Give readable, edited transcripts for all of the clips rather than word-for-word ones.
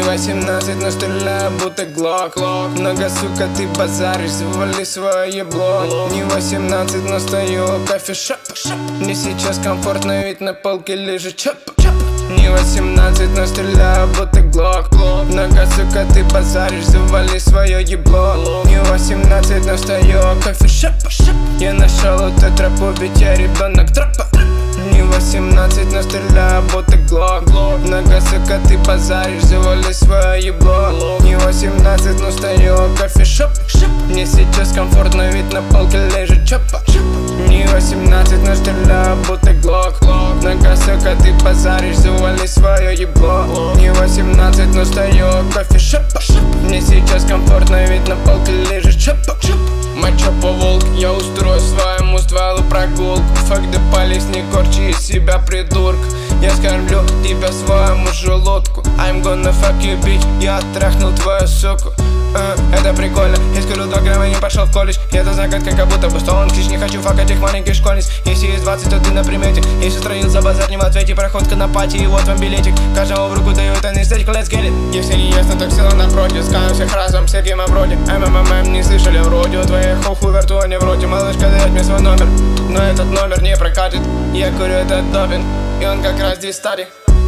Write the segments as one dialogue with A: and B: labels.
A: 18, но стреляю, будто глок. Много, сука, ты базаришь, завали свое ебло. Не 18, но стою у кофешоп. Мне сейчас комфортно, ведь на полке лежит чоп. Не 18, но стреляю, будто глок. Много, сука, ты базаришь, завали свое ебло. Не 18, но стою у кофешоп. Я нашел эту тропу, ведь я ребенок тропа. Не 18, но стреляю, будто глок. Много, сука, ты базаришь, завали свое ебло. Не 18, но стою у кофешоп. Мне сейчас комфортно, ведь на полке лежит чопа. Не 18, но стреляю, будто глок. Много, сука, ты базаришь, завали свое ебло. Не 18, но стою у кофешоп. Мне сейчас комфортно, ведь на полке лежит чопа. Моча по волк, я устрою своему стволу прогулку. Фак да пались, не корчи из себя придурка. Я скормлю тебя своему желудку. I'm gonna fuck you, bitch, я трахнул твою суку. Это прикольно, я скажу 2 грамма, не пошел в колледж. Это загадка, как будто бы стон клич. Не хочу факать этих маленьких школьниц. Если есть 20, то ты на примете. Если устроил за базар, не в ответе. Проходка на пати, и вот вам билетик. Каждому в руку даю тайный стечку, let's get it. Если не ясно, так сила напротив. Скажем всех разом, Сергей Мавроди. МММ, не слышали вроде. У твоих уху вертуане вроде. Малышка, дает мне свой номер, но этот номер не прокатит. Я курю этот допинг, и он как раз здесь старый.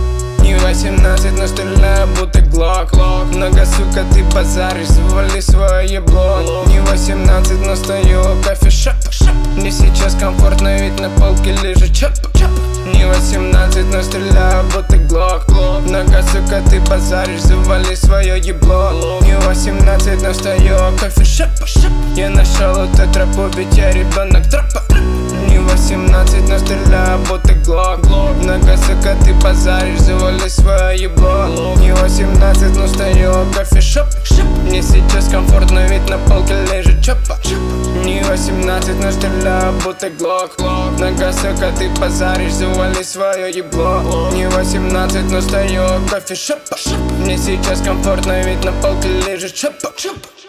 A: Не 18, но стреляю, будто глок. Много, сука, ты базаришь, завали свое ебло. Не 18, но стою у кофешоп. Мне сейчас комфортно, ведь на полке лежит чоп. Не 18, но стреляю, будто глок. Много, сука, ты базаришь, завали свое ебло. Не 18, но стою у кофешоп. Я нашел эту тропу, ведь я ребенок тропа. Не 18, но стреляю, будто глок. Много, сука, ты базаришь, завали свое ебло. Не 18, но стою у кофешоп. Мне сейчас комфортно, ведь на полке лежит чопа. Не 18, но стреляю, будто глок. Много, сука, ты базаришь, завали свое ебло. Не 18, но стою у кофешоп. Мне сейчас комфортно, ведь на полке лежит чопа.